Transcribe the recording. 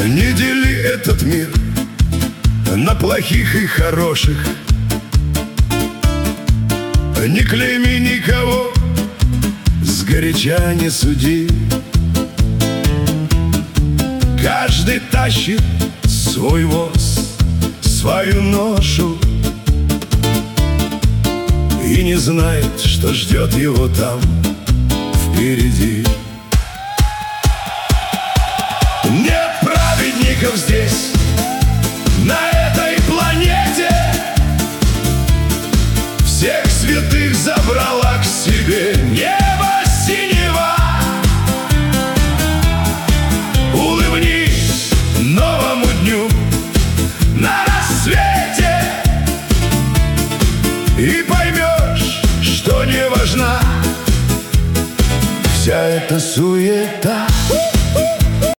Не дели этот мир на плохих и хороших, не клейми никого, сгоряча не суди. Каждый тащит свой воз, свою ношу, и не знает, что ждет его там впереди. Нет праведников здесь, на этой планете. Всех святых забрала к себе небо синего. Улыбнись новому дню на рассвете, и поймешь, что не важна вся эта суета.